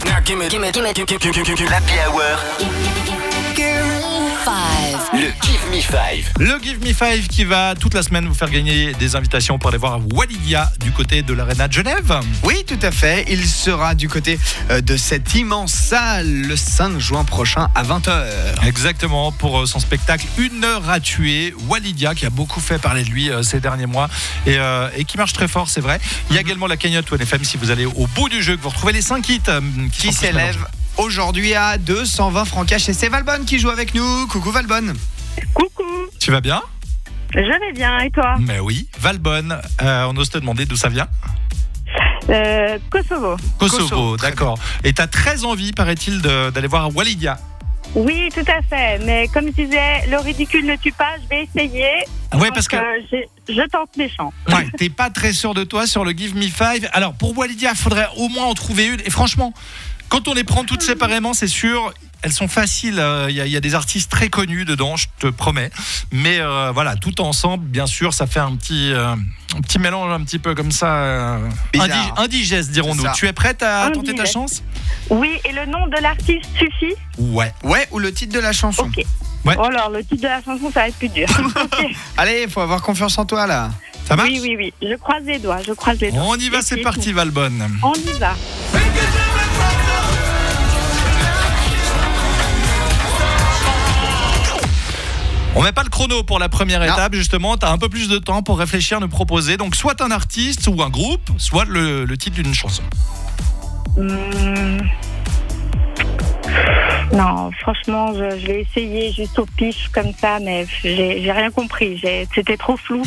L'Happy Hour. Le Give Me Five. Le Give Me Five qui va toute la semaine vous faire gagner des invitations pour aller voir Walidia du côté de l'Arena de Genève. Oui, tout à fait. Il sera du côté de cette immense salle le 5 juin prochain à 20h. Exactement, pour son spectacle Une heure à tuer. Walidia qui a beaucoup fait parler de lui ces derniers mois et qui marche très fort, c'est vrai. Il y a également la cagnotte ONFM si vous allez au bout du jeu, que vous retrouvez les 5 hits qui s'élèvent aujourd'hui à 220 francs cash. Et c'est Valbonne qui joue avec nous. Coucou Valbonne. Coucou, Tu vas bien ? je vais bien et toi? Mais oui, Valbonne. On ose te demander d'où ça vient ? Kosovo. Kosovo, très d'accord. Et t'as très envie, paraît-il, d'aller voir Walidia. Oui, tout à fait. Mais comme je disais, le ridicule ne tue pas, je vais essayer. Ouais, Donc, parce que je tente mes chances. ouais, t'es pas très sûr de toi sur le Give Me Five. Alors, pour Walidia, il faudrait au moins en trouver une. Et franchement, quand on les prend toutes séparément, c'est sûr, elles sont faciles. Il y a des artistes très connus dedans, je te promets. Mais voilà, tout ensemble, bien sûr, ça fait un petit mélange un petit peu comme ça. Bizarre. Indigeste, dirons-nous. C'est ça. Tu es prête à tenter ta Indigeste. chance ? Oui, et le nom de l'artiste suffit? Ouais. Ouais, ou le titre de la chanson. Ok. Ouais. Oh, alors, le titre de la chanson, ça va être plus dur. Ok. Allez, faut avoir confiance en toi là. Ça marche ? Oui. Je croise les doigts, On y va, c'est parti, Valbonne. On y va. On met pas le chrono pour la première Non. étape, justement. Tu as un peu plus de temps pour réfléchir, nous proposer. Donc, soit un artiste ou un groupe, soit le titre d'une chanson. Non, franchement, je vais essayer juste au pif comme ça, mais j'ai rien compris. C'était trop flou.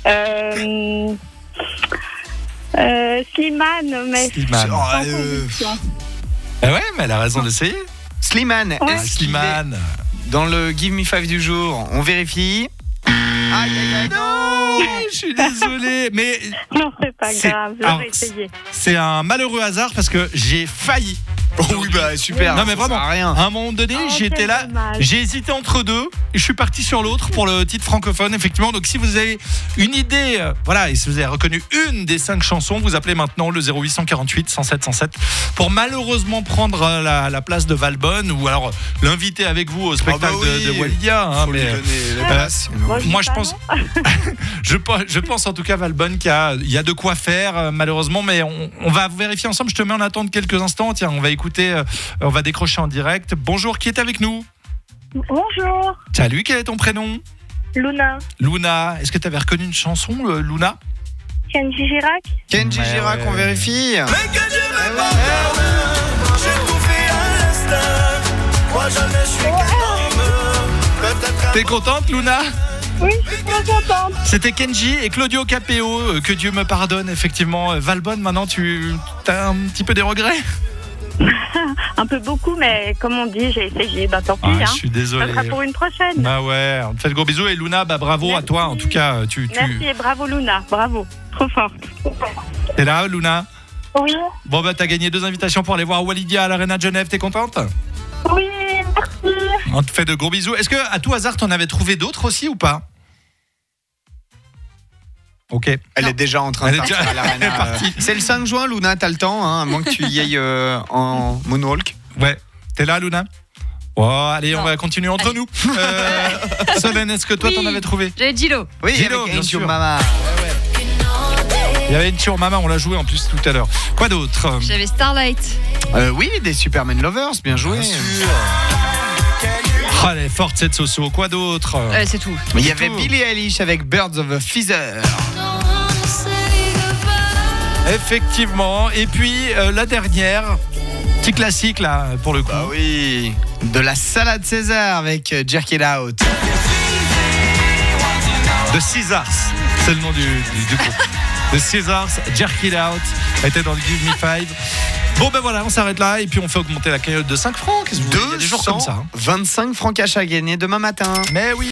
Slimane, mais Slimane. sans conviction. Eh ouais, mais elle a raison d'essayer. Slimane, Ouais. est-ce qu'il est Slimane. dans le Give Me Five du jour? On vérifie. Aïe, non. Je suis désolé, mais Non, c'est pas C'est- grave, je alors, vais essayer. c'est un malheureux hasard parce que j'ai failli. Oh oui, bah super. Non, mais ça sert vraiment, à rien. à un moment donné, Oh, j'étais quel là, dommage. j'ai hésité entre deux, et je suis parti sur l'autre pour le titre francophone, effectivement. Donc, si vous avez une idée, voilà, et si vous avez reconnu une des 5 chansons, vous appelez maintenant le 0848 107 107 pour malheureusement prendre la place de Valbonne ou alors l'inviter avec vous au spectacle bah oui. de Walidia. Hein, Faut lui mais donner la place. Moi, moi, dis je pas pense, non. je pense en tout cas, Valbonne, qu'il y a de quoi faire, malheureusement, mais on va vérifier ensemble. Je te mets en attente quelques instants. Tiens, on va écouter, on va décrocher en direct. Bonjour, qui est avec nous ? Bonjour, Salut, quel est ton prénom ? Luna. Luna. Est-ce que tu avais reconnu une chanson, Luna ? Kenji Girac. Kenji Ouais, Girac, ouais. on vérifie. T'es contente, Luna ? Oui, je suis très contente. C'était Kenji et Claudio Capéo, que Dieu me pardonne, effectivement. Valbonne, maintenant, tu as un petit peu des regrets ? Un peu beaucoup, mais comme on dit, j'ai essayé. Bah tant pis, Je hein. suis Ça désolé. sera pour une prochaine. Bah ouais, on te fait de gros bisous. Et Luna, bah bravo à toi. En tout cas, tu Merci et bravo Luna, bravo. Trop forte. t'es là, Luna ? Oui, Bon, bah t'as gagné 2 invitations pour aller voir Walidia à l'Arena de Genève. T'es contente ? oui, merci. On te fait de gros bisous. Est-ce que à tout hasard, t'en avais trouvé d'autres aussi ou pas ? Ok. Elle est déjà en train de Elle est partir déjà- à l'arena. elle est partie. C'est le 5 juin, Luna, t'as le temps, hein, à moins que tu y ailles en moonwalk. Ouais. T'es là, Luna ? Oh, allez, on Non. va continuer entre nous. Solène, est-ce que toi, t'en Oui. avais trouvé ? J'avais Gilo. Oui, Gino, avec bien Angel sûr. Mama. Il y avait une sur Mama, on l'a joué en plus tout à l'heure. Quoi d'autre ? J'avais Starlight. Oui, des Superman Lovers, bien joué. Oh, elle est forte cette Soso. Quoi d'autre ? C'est tout. Mais il y avait tout. Billie Eilish avec Birds of a Feather. Effectivement. Et puis, la dernière, petit classique là, pour le coup. Ah oui, de la salade César avec Jerk It Out. De Caesars, c'est le nom du groupe. De Caesars, Jerk It Out, était dans le Give Me Five. Bon ben voilà, on s'arrête là et puis on fait augmenter la cagnotte de 5 francs. Qu'est-ce que vous voulez ? Il y a des jours comme ça. Hein. 225 francs cash à gagner demain matin. Mais oui.